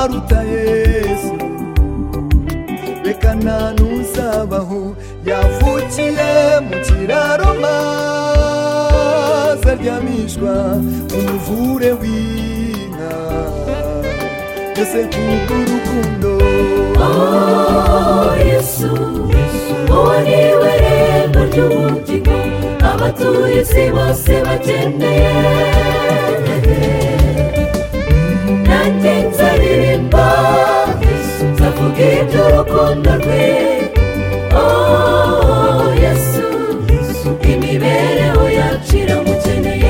waruta Yesu, reka nta n'uzabaho yavukiye mu kiraro maze aryamishwa umuvure w'inka, mbese kubw'urukundo. Yesu, wowe niwe rembo ry'ubugingo abatuye isi bose bakeneye. Nanjye nzaririmba, nzavuga iby'urukundo rwe. Yesu, imibereho yacu iramukeneye.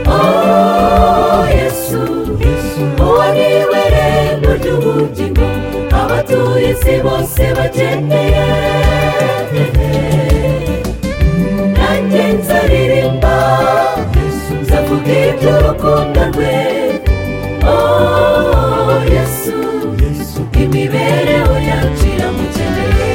Yesu, wowe niwe rembo ry'ubugingo abatuye isi bose bakeneye. Nanjye nzaririmba, nzavuga iby'urukundo rwe. Yesu, imibereho yacu iramukeneye.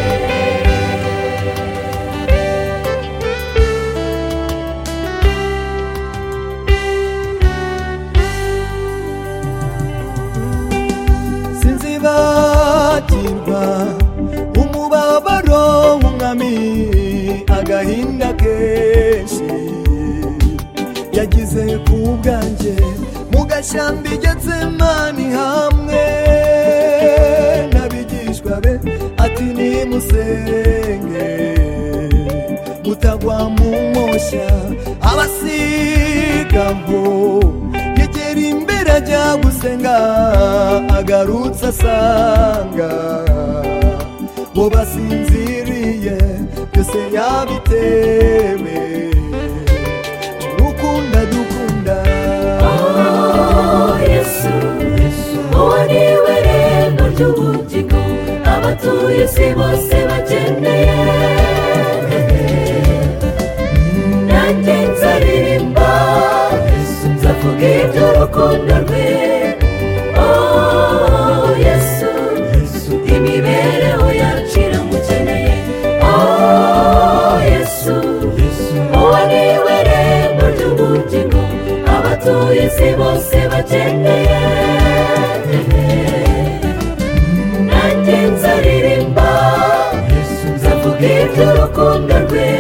Sinzibagirwa umubabaro w'umwami, agahinda kenshi yagize ku bwanjye mu gashyamba Getsemani hamwe n'abigishwa be, ati nimusenge mutagwa mu moshya. Abasigaho yegera imbere ajya gusenga, agarutse asanga bo basinziriye, byose yabitewe n'urukundo dukunda. Yesu, wowe niwe rembo ry'ubugingo abatuye isi bose bakeneye. Nanjye nzaririmba, nzavuga iby'urukundo rwe. Yesu, imibereho yacu iramukeneye. Yesu, wowe niwe rembo ry'ubugingo abatuye isi bose bakeneye. Nanjye nzaririmba, nzavuga iby'urukundo rwe.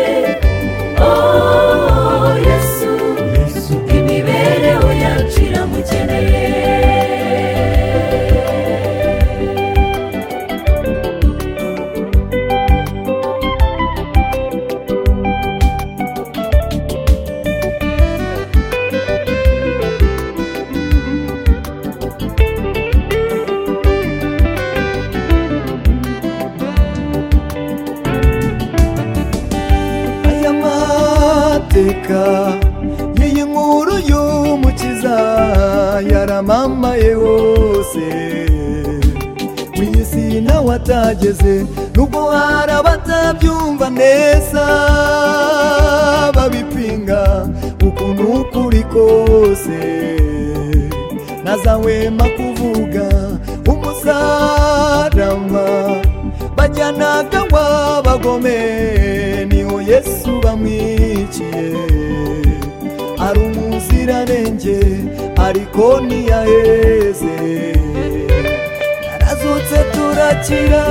Yesu, imibereho yacu iramukeneye. Iyi nkuru y'umukiza yaramamaye hose mu isi, nawe atageze nubwo hari abatabyumva neza, babipinga ukuntu ukuri kose. ntazahwema kuvuga umusaraba bajyanaga w'abagome, niho Yesu bamwiciye. ari umuziranenge ariko ntiyaheze, yarazutse turakira.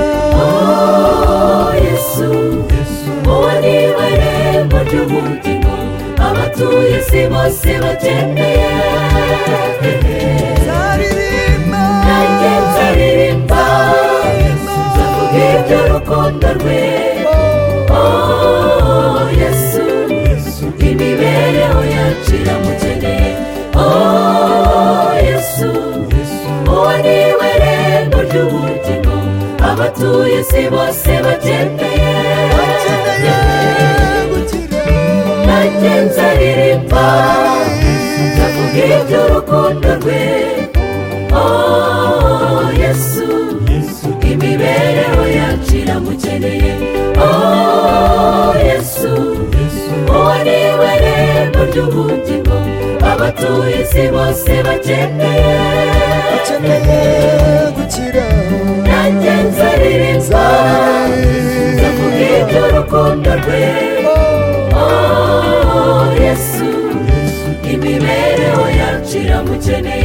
Yesu, wowe niwe rembo ry'ubugingo abatuye isi bose bakeneye. Nzaririmba, nanjye nzaririmba, nzavuga iby'urukundo rwe. Yesu, imibereho yacu iramukeneye. Yesu, wowe niwe rembo ry'ubugingo abatuye isi bose bakeneye. Nanjye nzaririmba, nzavuga iby'urukundo rwe. Yesu, imibereho yacu iramukeneye. Yesu, wowe niwe rembo ry'ubugingo abatuye isi bose bakeneye gukira. nanjye nzaririmba, nzavuga iby'urukundo rwe. Yesu, imibereho yacu iramukeneye.